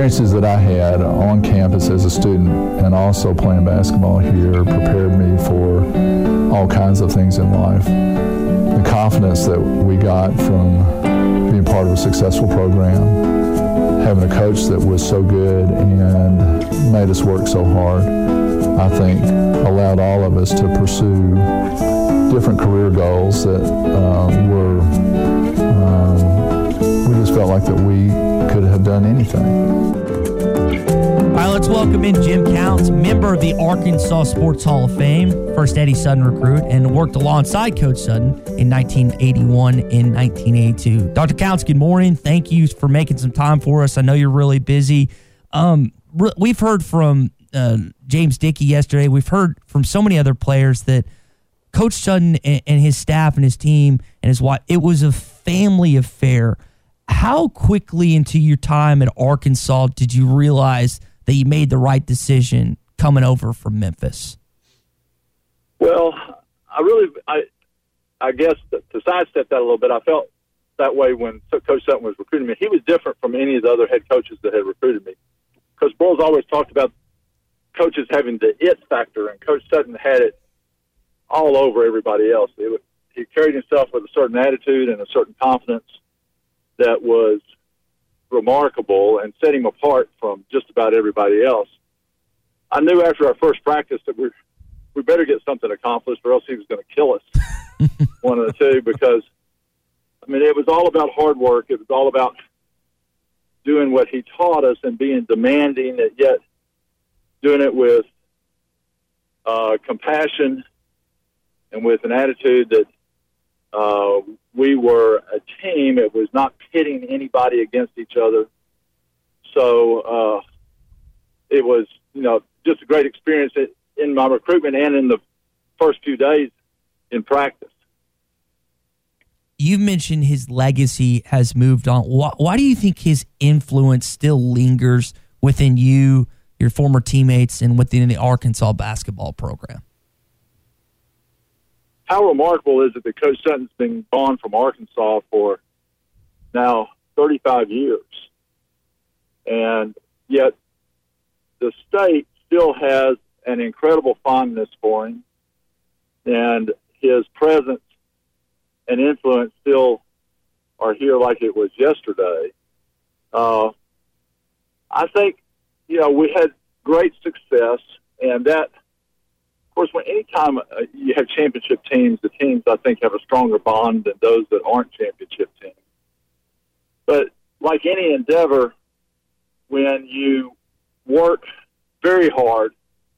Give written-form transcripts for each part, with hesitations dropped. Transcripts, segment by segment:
experiences that I had on campus as a student and also playing basketball here prepared me for all kinds of things in life. The confidence that we got from being part of a successful program, having a coach that was so good and made us work so hard, I think allowed all of us to pursue different career goals that we just felt like that we could have done anything. All right, let's welcome in Jim Counts, member of the Arkansas Sports Hall of Fame, first Eddie Sutton recruit, and worked alongside Coach Sutton in 1981 and 1982. Dr. Counts, good morning. Thank you for making some time for us. I know you're really busy. We've heard from James Dickey yesterday. We've heard from so many other players that Coach Sutton and his staff and his team and his wife, it was a family affair. How quickly into your time at Arkansas did you realize that you made the right decision coming over from Memphis? Well, I guess to sidestep that a little bit, I felt that way when Coach Sutton was recruiting me. He was different from any of the other head coaches that had recruited me. Coach Broyles always talked about coaches having the it factor, and Coach Sutton had it all over everybody else. He carried himself with a certain attitude and a certain confidence that was remarkable and set him apart from just about everybody else. I knew after our first practice that we better get something accomplished or else he was going to kill us, one of the two, because, I mean, it was all about hard work. It was all about doing what he taught us and being demanding, and yet doing it with compassion and with an attitude that we were a team. It was not pitting anybody against each other. So it was, just a great experience in my recruitment and in the first few days in practice. You've mentioned his legacy has moved on. Why do you think his influence still lingers within you, your former teammates, and within the Arkansas basketball program? How remarkable is it that Coach Sutton's been gone from Arkansas for now 35 years, and yet the state still has an incredible fondness for him, and his presence and influence still are here like it was yesterday. I think, we had great success, and that, of course, anytime you have championship teams, the teams, I think, have a stronger bond than those that aren't championship teams. But like any endeavor, when you work very hard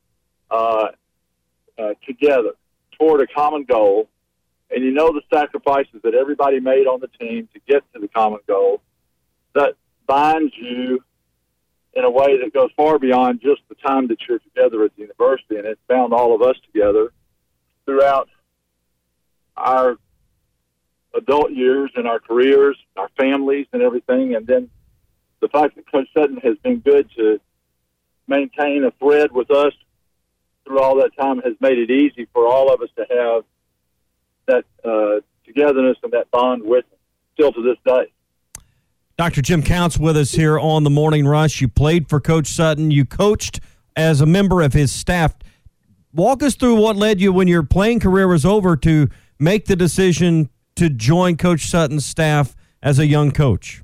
together toward a common goal, and you know the sacrifices that everybody made on the team to get to the common goal, that binds you in a way that goes far beyond just the time that you're together at the university. And it bound all of us together throughout our adult years and our careers, our families and everything. And then the fact that Coach Sutton has been good to maintain a thread with us through all that time has made it easy for all of us to have that togetherness and that bond with him still to this day. Dr. Jim Counts with us here on the Morning Rush. You played for Coach Sutton. You coached as a member of his staff. Walk us through what led you, when your playing career was over, to make the decision to join Coach Sutton's staff as a young coach.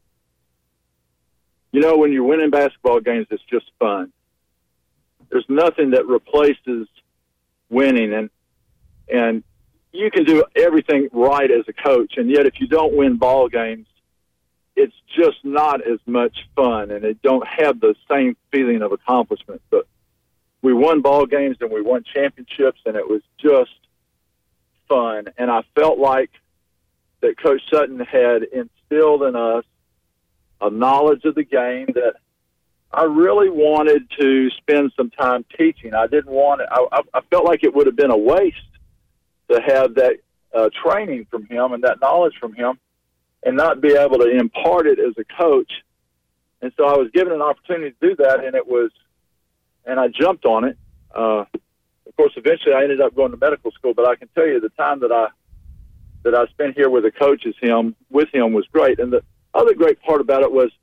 When you're winning basketball games, it's just fun. There's nothing that replaces winning, and you can do everything right as a coach, and yet if you don't win ball games, it's just not as much fun, and it don't have the same feeling of accomplishment. But we won ball games and we won championships, and it was just fun. And I felt like that Coach Sutton had instilled in us a knowledge of the game that I really wanted to spend some time teaching. I didn't want it. I felt like it would have been a waste to have that training from him and that knowledge from him and not be able to impart it as a coach. And so I was given an opportunity to do that, and I jumped on it. Of course, eventually I ended up going to medical school, but I can tell you the time that I spent here with a coach with him was great. And the other great part about it was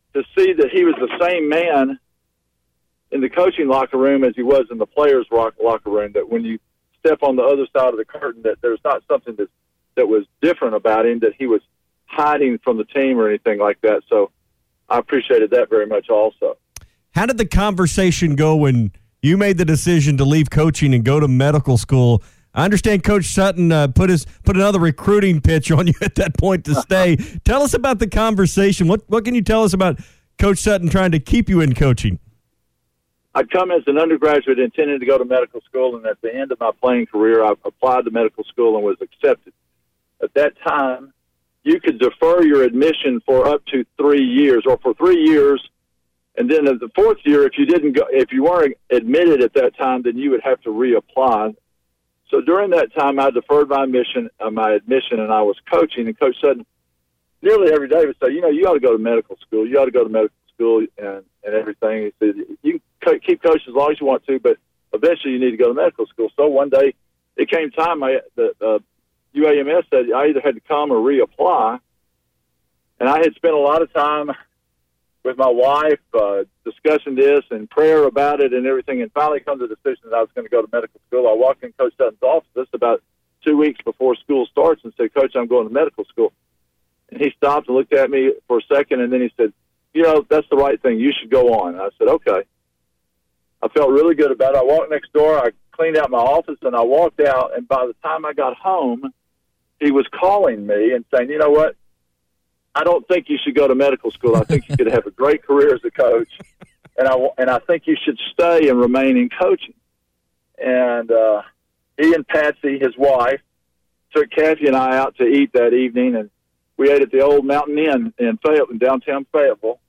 to see that he was the same man in the coaching locker room as he was in the players' locker room, that when you step on the other side of the curtain, that there's not something that was different about him, that he was hiding from the team or anything like that. So I appreciated that very much also. How did the conversation go when you made the decision to leave coaching and go to medical school? I understand Coach Sutton put another recruiting pitch on you at that point to stay. Tell us about the conversation. What can you tell us about Coach Sutton trying to keep you in coaching? I'd come as an undergraduate intending to go to medical school, and at the end of my playing career, I applied to medical school and was accepted. At that time, you could defer your admission for up to 3 years, or for 3 years, and then in the fourth year, if you weren't admitted at that time, then you would have to reapply. So during that time, I deferred my admission, and I was coaching. And Coach Sutton nearly every day would say, you ought to go to medical school. You ought to go to medical school and everything. He said, you can keep coaching as long as you want to, but eventually you need to go to medical school. So one day it came time, the UAMS said I either had to come or reapply. And I had spent a lot of time with my wife discussing this and prayer about it and everything, and finally come to the decision that I was going to go to medical school. I walked in Coach Sutton's office about 2 weeks before school starts and said, Coach, I'm going to medical school. And he stopped and looked at me for a second, and then he said, that's the right thing. You should go on. And I said, okay. I felt really good about it. I walked next door. I cleaned out my office, and I walked out. And by the time I got home, he was calling me and saying, you know what? I don't think you should go to medical school. I think you could have a great career as a coach, and I think you should stay and remain in coaching. And he and Patsy, his wife, took Kathy and I out to eat that evening, and we ate at the old Mountain Inn in downtown Fayetteville,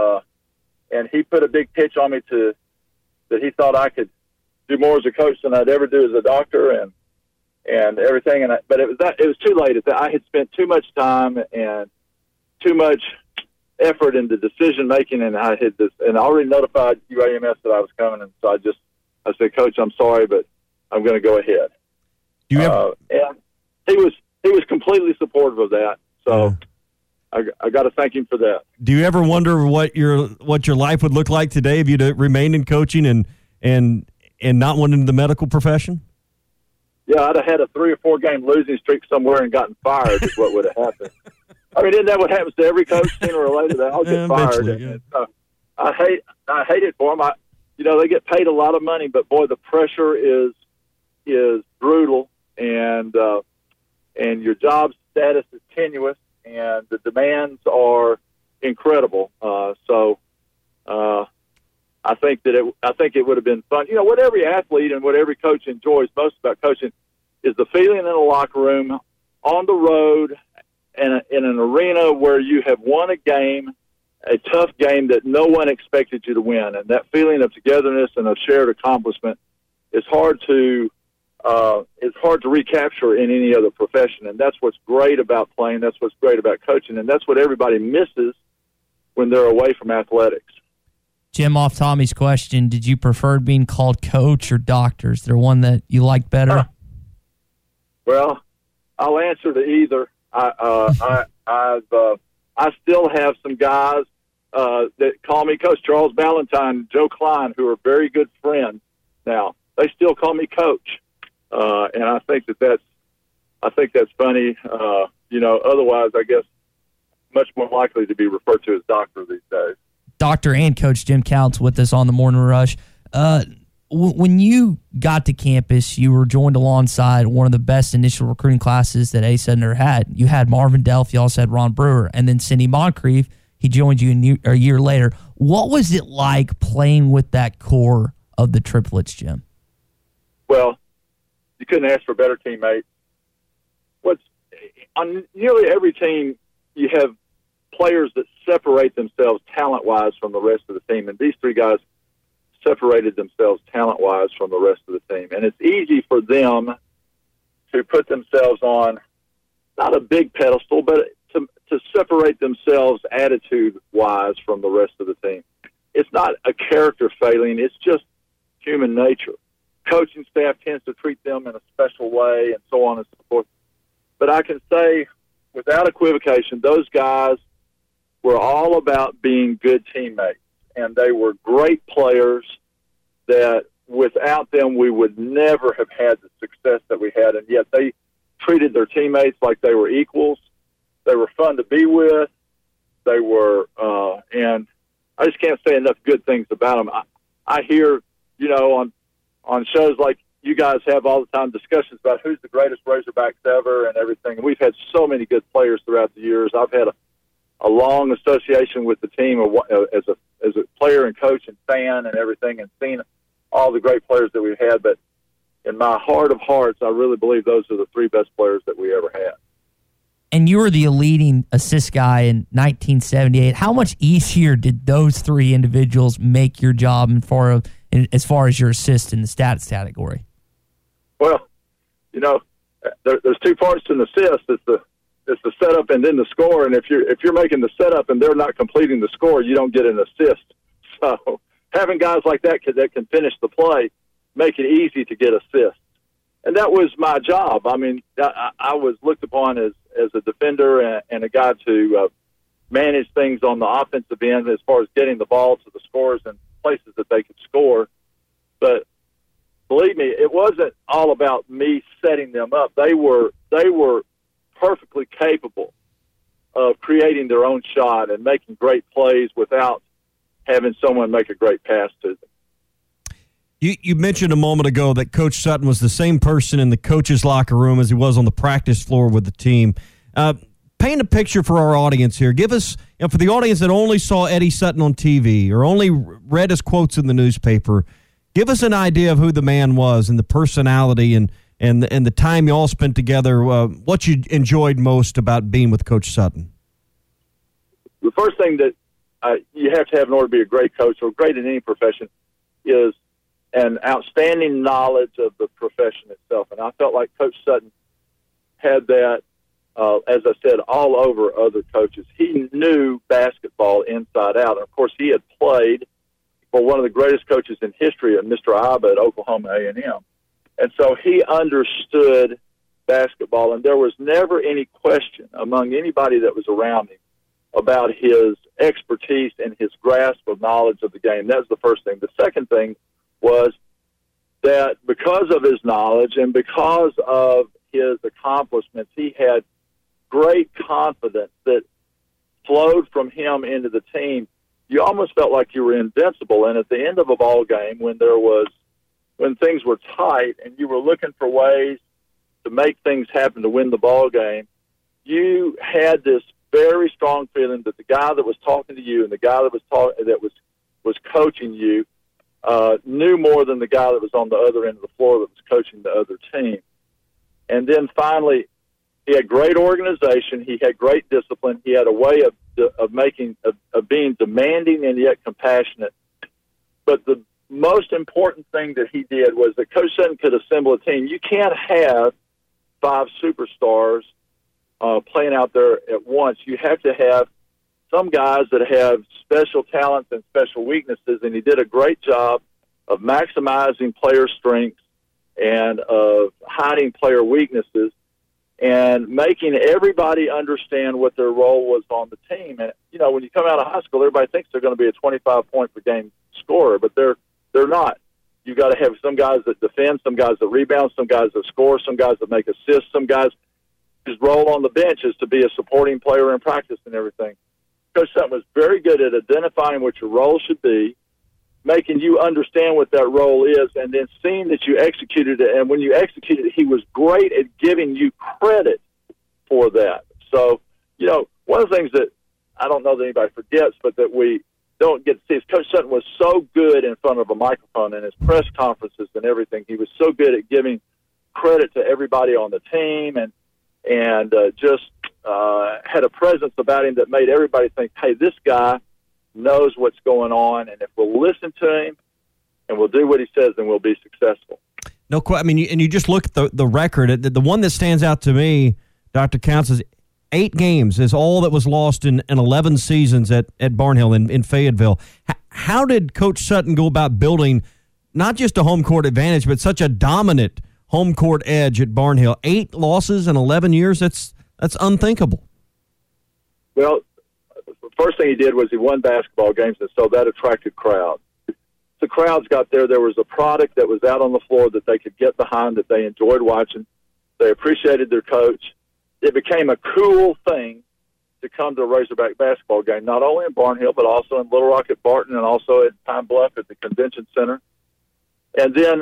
and he put a big pitch on me that he thought I could do more as a coach than I'd ever do as a doctor, and everything. But it was too late. I had spent too much time and too much effort into decision making, and I already notified UAMS that I was coming, and so I said, Coach, I'm sorry, but I'm going to go ahead. And he was completely supportive of that. So I got to thank him for that. Do you ever wonder what your life would look like today if you'd remained in coaching and not went into the medical profession? Yeah, I'd have had a 3 or 4 game losing streak somewhere and gotten fired is what would have happened. I mean, isn't that what happens to every coach sooner or later? They'll get fired. And, I hate it for them. They get paid a lot of money, but boy, the pressure is brutal, and your job status is tenuous, and the demands are incredible. So I think it would have been fun. What every athlete and what every coach enjoys most about coaching is the feeling in the locker room, on the road, and in an arena where you have won a game, a tough game that no one expected you to win, and that feeling of togetherness and of shared accomplishment is hard to recapture in any other profession. And that's what's great about playing. That's what's great about coaching, and that's what everybody misses when they're away from athletics. Jim, off Tommy's question, did you prefer being called coach or doctor? Is there one that you liked better? Well, I'll answer to either. I still have some guys that call me Coach. Charles Ballantyne, Joe Klein, who are very good friends now. They still call me Coach, and I think that's funny. Otherwise, I guess much more likely to be referred to as doctor these days. Doctor and Coach Jim Counts with us on the Morning Rush. When you got to campus, you were joined alongside one of the best initial recruiting classes that A-Sudden had. You had Marvin Delph, you also had Ron Brewer, and then Cindy Moncrief, he joined you a year later. What was it like playing with that core of the triplets, Jim? Well, you couldn't ask for better teammates. On nearly every team, you have players that separate themselves talent-wise from the rest of the team, and these three guys separated themselves talent-wise from the rest of the team. And it's easy for them to put themselves on not a big pedestal, but to separate themselves attitude-wise from the rest of the team. It's not a character failing. It's just human nature. Coaching staff tends to treat them in a special way and so on and so forth. But I can say without equivocation, those guys were all about being good teammates, and they were great players that without them we would never have had the success that we had, and yet they treated their teammates like they were equals. They were fun to be with. They were, and I just can't say enough good things about them. I hear, on shows like you guys have all the time discussions about who's the greatest Razorbacks ever and everything. And we've had so many good players throughout the years. I've had a long association with the team as a player and coach and fan and everything, and seen all the great players that we've had. But in my heart of hearts, I really believe those are the three best players that we ever had. And you were the leading assist guy in 1978. How much easier did those three individuals make your job as far as your assist in the stats category? Well, there's two parts to an assist. It's the setup and then the score. And if you're making the setup and they're not completing the score, you don't get an assist. So having guys like that can finish the play make it easy to get assists. And that was my job. I mean, I was looked upon as a defender and a guy to manage things on the offensive end as far as getting the ball to the scorers and places that they could score. But believe me, it wasn't all about me setting them up. They were perfectly capable of creating their own shot and making great plays without having someone make a great pass to them. You mentioned a moment ago that Coach Sutton was the same person in the coach's locker room as he was on the practice floor with the team. Paint a picture for our audience here. Give us, for the audience that only saw Eddie Sutton on TV or only read his quotes in the newspaper, give us an idea of who the man was and the personality and the time you all spent together, what you enjoyed most about being with Coach Sutton. The first thing that you have to have in order to be a great coach or great in any profession is an outstanding knowledge of the profession itself. And I felt like Coach Sutton had that, as I said, all over other coaches. He knew basketball inside out. And, of course, he had played for one of the greatest coaches in history, Mr. Iba at Oklahoma A&M. And so he understood basketball, and there was never any question among anybody that was around him about his expertise and his grasp of knowledge of the game. That was the first thing. The second thing was that because of his knowledge and because of his accomplishments, he had great confidence that flowed from him into the team. You almost felt like you were invincible. And at the end of a ball game, when things were tight and you were looking for ways to make things happen to win the ball game, you had this very strong feeling that the guy that was talking to you and the guy that was coaching you knew more than the guy that was on the other end of the floor that was coaching the other team. And then finally, he had great organization. He had great discipline. He had a way of being demanding and yet compassionate. But the most important thing that he did was that Coach Sutton could assemble a team. You can't have 5 superstars playing out there at once. You have to have some guys that have special talents and special weaknesses, and he did a great job of maximizing player strengths and of hiding player weaknesses and making everybody understand what their role was on the team. And, when you come out of high school, everybody thinks they're going to be a 25-point-per-game scorer, but they're not. You got to have some guys that defend, some guys that rebound, some guys that score, some guys that make assists, some guys whose role on the bench is to be a supporting player in practice and everything. Coach Sutton was very good at identifying what your role should be, making you understand what that role is, and then seeing that you executed it. And when you executed it, he was great at giving you credit for that. So, one of the things that I don't know that anybody forgets, but that we don't get to see is Coach Sutton was so good in front of a microphone in his press conferences and everything. He was so good at giving credit to everybody on the team and just had a presence about him that made everybody think, hey, this guy knows what's going on, and if we'll listen to him and we'll do what he says, then we'll be successful. No, I mean, and you just look at the record. The one that stands out to me, Dr. Counts, is 8 games is all that was lost in 11 seasons at Barnhill in Fayetteville. How did Coach Sutton go about building not just a home court advantage, but such a dominant home court edge at Barnhill? 8 losses in 11 years, that's unthinkable. Well, first thing he did was he won basketball games, and so that attracted crowds. The crowds got there. There was a product that was out on the floor that they could get behind, that they enjoyed watching. They appreciated their coach. It became a cool thing to come to a Razorback basketball game, not only in Barnhill, but also in Little Rock at Barton and also at Pine Bluff at the Convention Center. And then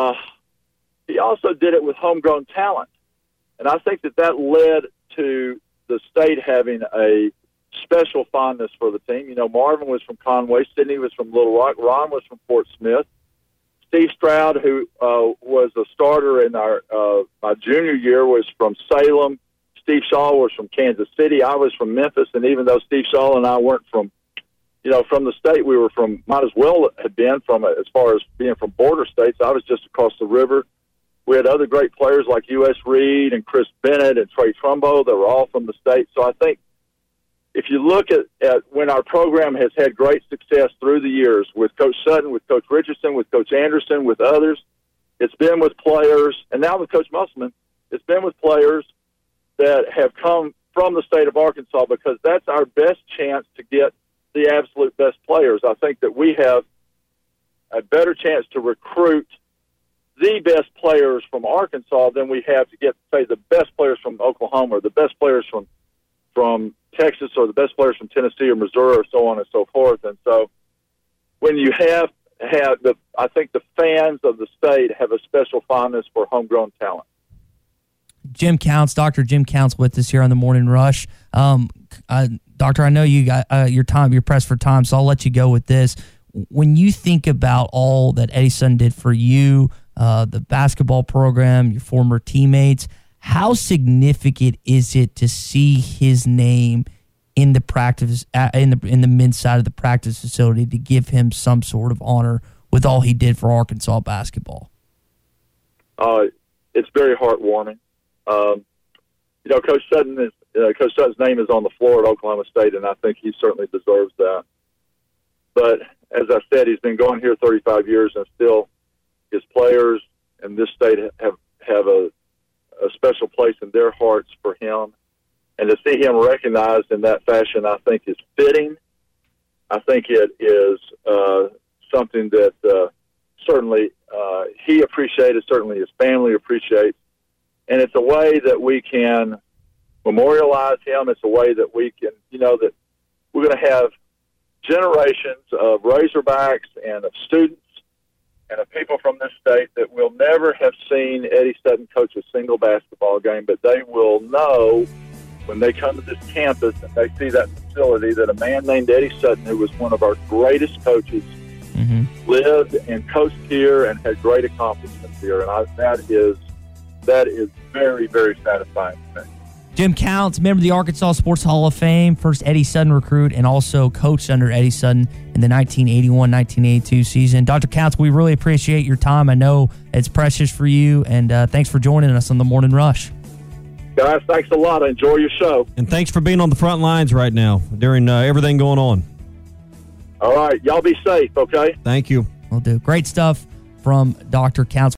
he also did it with homegrown talent. And I think that led to the state having a special fondness for the team. You know, Marvin was from Conway, Sidney was from Little Rock, Ron was from Fort Smith. Steve Stroud, who was a starter in my junior year, was from Salem. Steve Shaw was from Kansas City. I was from Memphis, and even though Steve Shaw and I weren't from the state, we were from, might as well have been from, as far as being from border states. I was just across the river. We had other great players like U.S. Reed and Chris Bennett and Trey Trumbo that were all from the state. So I think if you look at when our program has had great success through the years with Coach Sutton, with Coach Richardson, with Coach Anderson, with others, it's been with players, and now with Coach Musselman, it's been with players that have come from the state of Arkansas, because that's our best chance to get the absolute best players. I think that we have a better chance to recruit the best players from Arkansas than we have to get, say, the best players from Oklahoma or the best players from Texas or the best players from Tennessee or Missouri or so on and so forth. And so when you have I think the fans of the state have a special fondness for homegrown talent. Jim Counts, Dr. Jim Counts with us here on the Morning Rush. Doctor, I know you got you're pressed for time, so I'll let you go with this. When you think about all that Eddie Sutton did for you, the basketball program, your former teammates, how significant is it to see his name in the practice in the men's side of the practice facility, to give him some sort of honor with all he did for Arkansas basketball? It's very heartwarming. Coach Sutton's name is on the floor at Oklahoma State, and I think he certainly deserves that. But as I said, he's been going here 35 years, and still his players in this state have a special place in their hearts for him. And to see him recognized in that fashion, I think is fitting. I think it is something that certainly he appreciated, certainly his family appreciates. And it's a way that we can memorialize him. It's a way that we can, that we're going to have generations of Razorbacks and of students and of people from this state that will never have seen Eddie Sutton coach a single basketball game, but they will know when they come to this campus and they see that facility that a man named Eddie Sutton, who was one of our greatest coaches, lived and coached here and had great accomplishments here. And that is very, very satisfying to me. Jim Counts, member of the Arkansas Sports Hall of Fame, first Eddie Sutton recruit, and also coached under Eddie Sutton in the 1981-1982 season. Dr. Counts, we really appreciate your time. I know it's precious for you, and thanks for joining us on the Morning Rush. Guys, thanks a lot. I enjoy your show. And thanks for being on the front lines right now during everything going on. All right. Y'all be safe, okay? Thank you. Will do. Great stuff from Dr. Counts.